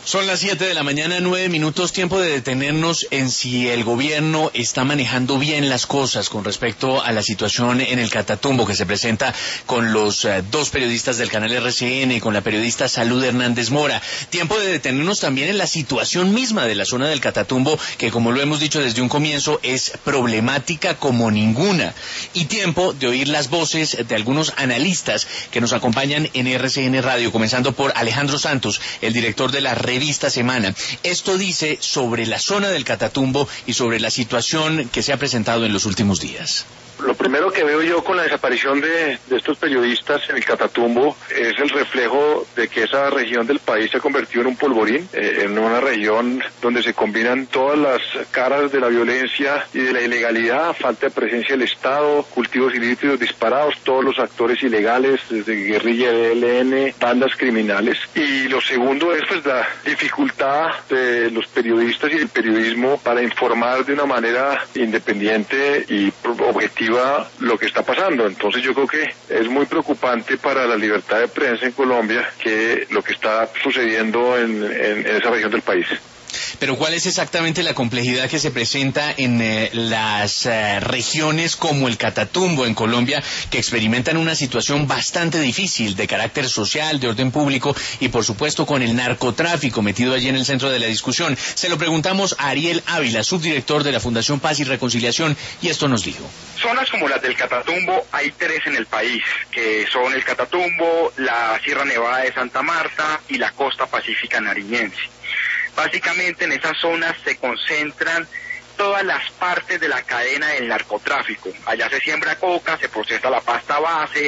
Son las 7 de la mañana, 9 minutos, tiempo de detenernos en si el gobierno está manejando bien las cosas con respecto a la situación en el Catatumbo que se presenta con los dos periodistas del canal RCN y con la periodista Salud Hernández Mora. Tiempo de detenernos también en la situación misma de la zona del Catatumbo, que como lo hemos dicho desde un comienzo es problemática como ninguna. Y tiempo de oír las voces de algunos analistas que nos acompañan en RCN Radio, comenzando por Alejandro Santos, el director de la revista Semana. Esto dice sobre la zona del Catatumbo y sobre la situación que se ha presentado en los últimos días. Lo primero que veo yo con la desaparición de estos periodistas en el Catatumbo es el reflejo de que esa región del país se ha convertido en un polvorín, en una región donde se combinan todas las caras de la violencia y de la ilegalidad, falta de presencia del Estado, cultivos ilícitos disparados, todos los actores ilegales, desde guerrilla de ELN, bandas criminales. Y lo segundo es pues la dificultad de los periodistas y del periodismo para informar de una manera independiente y objetiva lo que está pasando. Entonces yo creo que es muy preocupante para la libertad de prensa en Colombia que lo que está sucediendo en esa región del país. Pero ¿cuál es exactamente la complejidad que se presenta en las regiones como el Catatumbo en Colombia, que experimentan una situación bastante difícil de carácter social, de orden público y por supuesto con el narcotráfico metido allí en el centro de la discusión? Se lo preguntamos a Ariel Ávila, subdirector de la Fundación Paz y Reconciliación, y esto nos dijo. Zonas como las del Catatumbo hay tres en el país, que son el Catatumbo, la Sierra Nevada de Santa Marta y la costa pacífica nariñense. Básicamente en esas zonas se concentran todas las partes de la cadena del narcotráfico. Allá se siembra coca, se procesa la pasta base,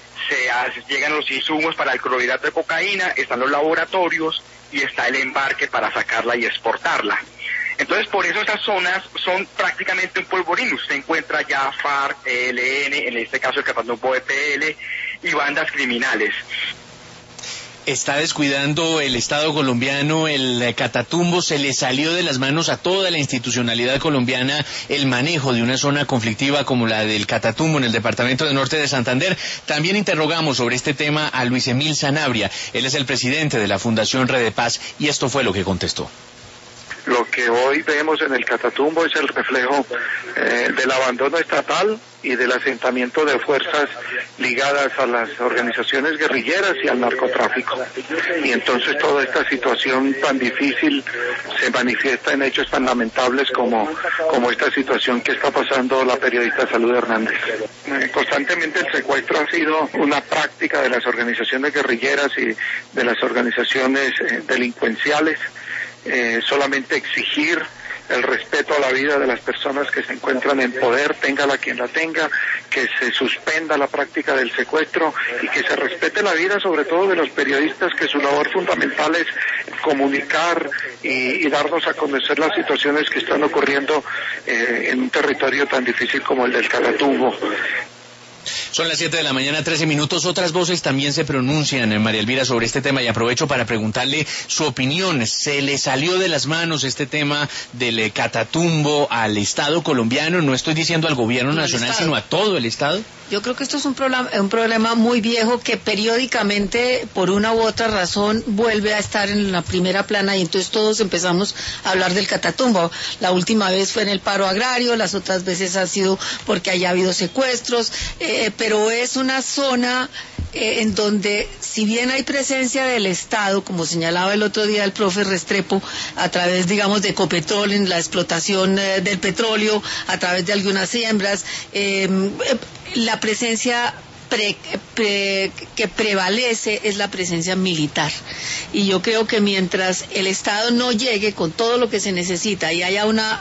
llegan los insumos para el clorhidrato de cocaína, están los laboratorios y está el embarque para sacarla y exportarla. Entonces por eso esas zonas son prácticamente un polvorín. Usted encuentra ya FARC, ELN, en este caso el Catatumbo EPL y bandas criminales. ¿Está descuidando el Estado colombiano el Catatumbo? ¿Se le salió de las manos a toda la institucionalidad colombiana el manejo de una zona conflictiva como la del Catatumbo en el departamento de Norte de Santander? También interrogamos sobre este tema a Luis Emil Sanabria. Él es el presidente de la Fundación Red de Paz y esto fue lo que contestó. Lo que hoy vemos en el Catatumbo es el reflejo del abandono estatal y del asentamiento de fuerzas ligadas a las organizaciones guerrilleras y al narcotráfico. Y entonces toda esta situación tan difícil se manifiesta en hechos tan lamentables como esta situación que está pasando la periodista Salud Hernández. Constantemente el secuestro ha sido una práctica de las organizaciones guerrilleras y de las organizaciones delincuenciales. Solamente exigir el respeto a la vida de las personas que se encuentran en poder, téngala quien la tenga, que se suspenda la práctica del secuestro y que se respete la vida sobre todo de los periodistas, que su labor fundamental es comunicar y darnos a conocer las situaciones que están ocurriendo en un territorio tan difícil como el del Catatumbo. Son las 7 de la mañana, 13 minutos. Otras voces también se pronuncian, María Elvira, sobre este tema y aprovecho para preguntarle su opinión. ¿Se le salió de las manos este tema del Catatumbo al Estado colombiano? No estoy diciendo al gobierno nacional, sino a todo el Estado. Yo creo que esto es un problema muy viejo que periódicamente, por una u otra razón, vuelve a estar en la primera plana y entonces todos empezamos a hablar del Catatumbo. La última vez fue en el paro agrario, las otras veces ha sido porque haya habido secuestros, pero es una zona en donde, si bien hay presencia del Estado, como señalaba el otro día el profe Restrepo, a través, digamos, de Ecopetrol, en la explotación del petróleo, a través de algunas siembras, la presencia que prevalece es la presencia militar. Y yo creo que mientras el Estado no llegue con todo lo que se necesita y haya una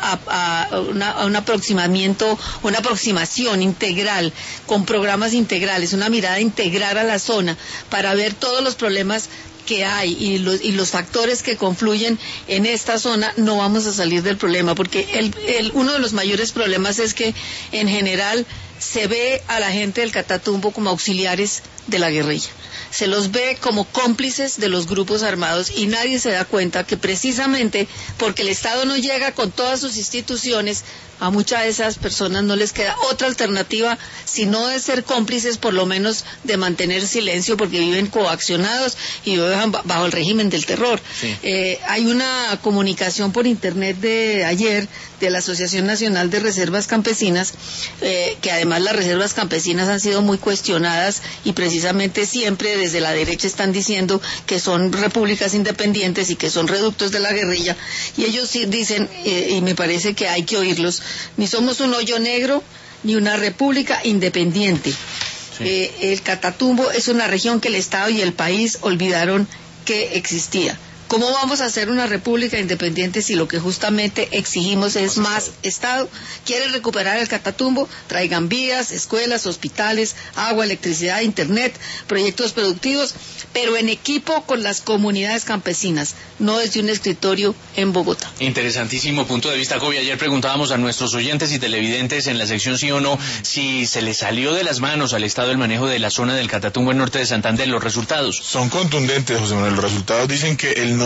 aproximación integral, con programas integrales, una mirada integral a la zona, para ver todos los problemas que hay y los factores que confluyen en esta zona, no vamos a salir del problema, porque uno de los mayores problemas es que en general se ve a la gente del Catatumbo como auxiliares de la guerrilla. Se los ve como cómplices de los grupos armados y nadie se da cuenta que precisamente porque el Estado no llega con todas sus instituciones, a muchas de esas personas no les queda otra alternativa sino de ser cómplices, por lo menos de mantener silencio, porque viven coaccionados y viven bajo el régimen del terror. Sí. Hay una comunicación por internet de ayer de la Asociación Nacional de Reservas Campesinas, que además las reservas campesinas han sido muy cuestionadas y precisamente siempre desde la derecha están diciendo que son repúblicas independientes y que son reductos de la guerrilla, y ellos sí dicen, y me parece que hay que oírlos, ni somos un hoyo negro ni una república independiente. Sí. El Catatumbo es una región que el Estado y el país olvidaron que existía. ¿Cómo vamos a hacer una república independiente si lo que justamente exigimos es más Estado? ¿Quieren recuperar el Catatumbo? Traigan vías, escuelas, hospitales, agua, electricidad, internet, proyectos productivos, pero en equipo con las comunidades campesinas, no desde un escritorio en Bogotá. Interesantísimo punto de vista, Kobe. Ayer preguntábamos a nuestros oyentes y televidentes en la sección sí o no si se le salió de las manos al Estado el manejo de la zona del Catatumbo en norte de Santander. Los resultados son contundentes, José Manuel. Los resultados dicen que el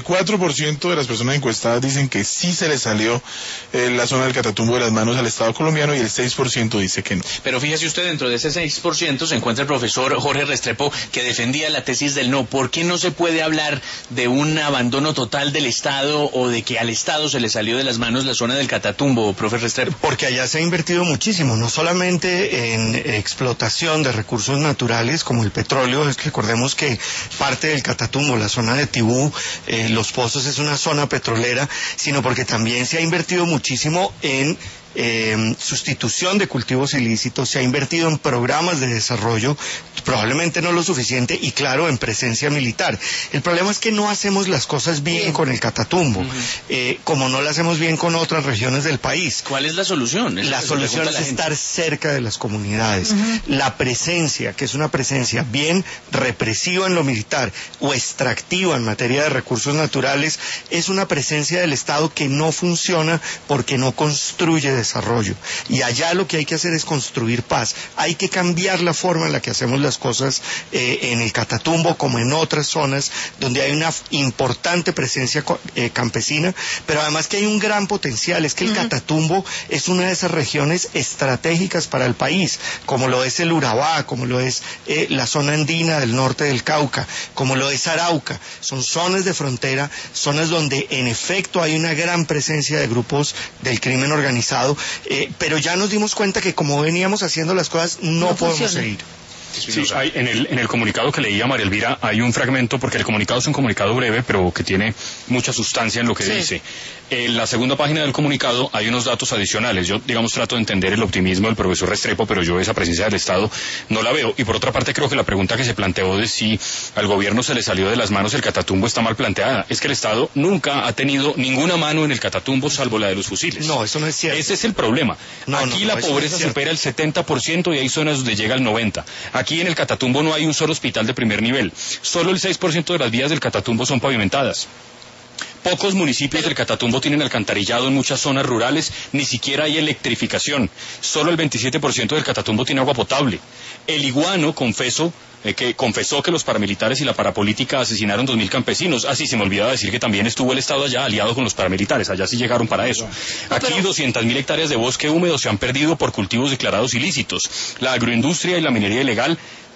94% de las personas encuestadas dicen que sí se le salió la zona del Catatumbo de las manos al Estado colombiano y el 6% dice que no. Pero fíjese usted, dentro de ese 6% se encuentra el profesor Jorge Restrepo, que defendía la tesis del no. ¿Por qué no se puede hablar de un abandono total del Estado o de que al Estado se le salió de las manos la zona del Catatumbo, profe Restrepo? Porque allá se ha invertido muchísimo, no solamente en explotación de recursos naturales como el petróleo. Recordemos que parte del Catatumbo, la zona de Tibú, Los Pozos es una zona petrolera, sino porque también se ha invertido muchísimo en sustitución de cultivos ilícitos, se ha invertido en programas de desarrollo, probablemente no lo suficiente, y claro, en presencia militar. El problema es que no hacemos las cosas bien con el Catatumbo, como no las hacemos bien con otras regiones del país. ¿Cuál es la solución? La solución es estar cerca de las comunidades. La presencia, que es una presencia bien represiva en lo militar o extractiva en materia de recursos naturales, es una presencia del Estado que no funciona porque no construye desarrollo. Y allá lo que hay que hacer es construir paz. Hay que cambiar la forma en la que hacemos las cosas en el Catatumbo como en otras zonas donde hay una importante presencia campesina, pero además que hay un gran potencial. Es que el Catatumbo es una de esas regiones estratégicas para el país, como lo es el Urabá, como lo es la zona andina del norte del Cauca, como lo es Arauca. Son zonas de frontera, zonas donde en efecto hay una gran presencia de grupos del crimen organizado, pero ya nos dimos cuenta que como veníamos haciendo las cosas no podemos seguir. Sí, en el comunicado que leía María Elvira hay un fragmento, porque el comunicado es un comunicado breve, pero que tiene mucha sustancia en lo que dice. En la segunda página del comunicado hay unos datos adicionales. Yo, digamos, trato de entender el optimismo del profesor Restrepo, pero yo esa presencia del Estado no la veo. Y por otra parte, creo que la pregunta que se planteó de si al gobierno se le salió de las manos el Catatumbo está mal planteada. Es que el Estado nunca ha tenido ninguna mano en el Catatumbo salvo la de los fusiles. No, eso no es cierto. Ese es el problema. Aquí la pobreza supera el 70% y hay zonas donde llega el 90%. Aquí en el Catatumbo no hay un solo hospital de primer nivel. Solo el 6% de las vías del Catatumbo son pavimentadas. Pocos municipios del Catatumbo tienen alcantarillado en muchas zonas rurales, ni siquiera hay electrificación. Solo el 27% del Catatumbo tiene agua potable. El Iguano confesó que los paramilitares y la parapolítica asesinaron 2.000 campesinos. Sí, se me olvidaba decir que también estuvo el Estado allá aliado con los paramilitares. Allá sí llegaron para eso. Aquí 200.000 hectáreas de bosque húmedo se han perdido por cultivos declarados ilícitos. La agroindustria y la minería ilegal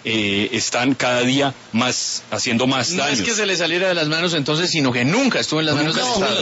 están cada día haciendo más daños. No es que se le saliera de las manos entonces, sino que nunca estuvo en las manos del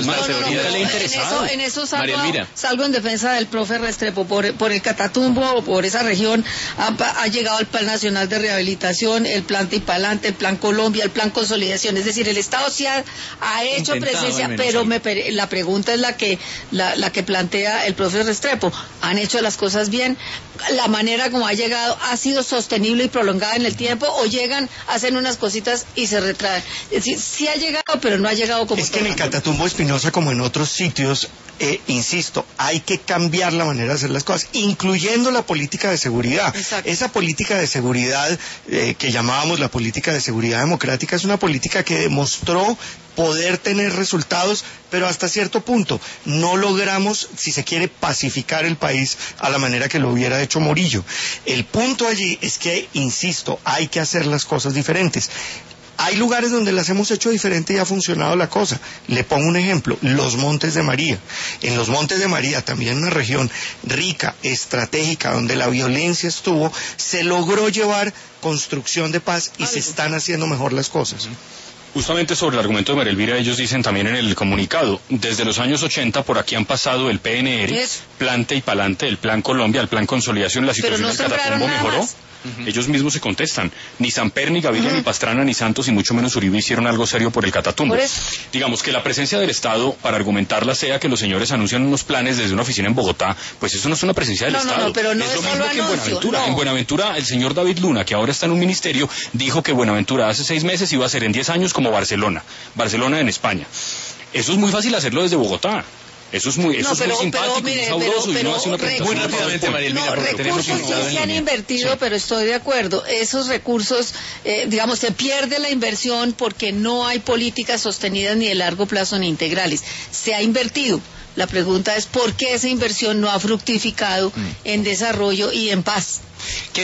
Estado. En eso salgo en defensa del profe Restrepo. Por el Catatumbo, por esa región, ha llegado el Plan Nacional de Rehabilitación, el Plan Tipalante, el Plan Colombia, el Plan Consolidación. Es decir, el Estado sí ha hecho presencia, pero la pregunta es la que plantea el profe Restrepo. ¿Han hecho las cosas bien? ¿La manera como ha llegado ha sido sostenible y prolongada en el tiempo, o llegan, hacen unas cositas y se retraen? Es decir, sí ha llegado, pero no ha llegado como... Es que en el Catatumbo Espinosa, como en otros sitios, insisto, hay que cambiar la manera de hacer las cosas, incluyendo la política de seguridad. Exacto. Esa política de seguridad que llamábamos la política de seguridad democrática es una política que demostró poder tener resultados, pero hasta cierto punto no logramos, si se quiere, pacificar el país a la manera que lo hubiera hecho Morillo. El punto allí es que, insisto, hay que hacer las cosas diferentes. Hay lugares donde las hemos hecho diferente y ha funcionado la cosa. Le pongo un ejemplo, los Montes de María. En los Montes de María, también una región rica, estratégica, donde la violencia estuvo, se logró llevar construcción de paz y se están haciendo mejor las cosas. Justamente sobre el argumento de María Elvira, ellos dicen también en el comunicado, desde los años 80 por aquí han pasado el PNR, Plante y Palante, el Plan Colombia, el Plan Consolidación, la situación del Catatumbo mejoró. Ellos mismos se contestan. Ni Samper, ni Gaviria, ni Pastrana, ni Santos, y mucho menos Uribe hicieron algo serio por el Catatumbo. Digamos que la presencia del Estado, para argumentarla, sea que los señores anuncian unos planes desde una oficina en Bogotá, pues eso no es una presencia del Estado. No, pero no es es lo solo mismo que en anuncio, Buenaventura. no. En Buenaventura, el señor David Luna, que ahora está en un ministerio, dijo que Buenaventura hace 6 meses iba a ser en 10 años como Barcelona en España. Eso es muy fácil hacerlo desde Bogotá. Eso es muy simpático, muy sabroso, y uno hace una presentación. Muy rápidamente, María Elvira, porque tenemos recursos sí se han invertido, pero estoy de acuerdo. Esos recursos, digamos, se pierde la inversión porque no hay políticas sostenidas ni de largo plazo ni integrales. Se ha invertido. La pregunta es por qué esa inversión no ha fructificado en desarrollo y en paz.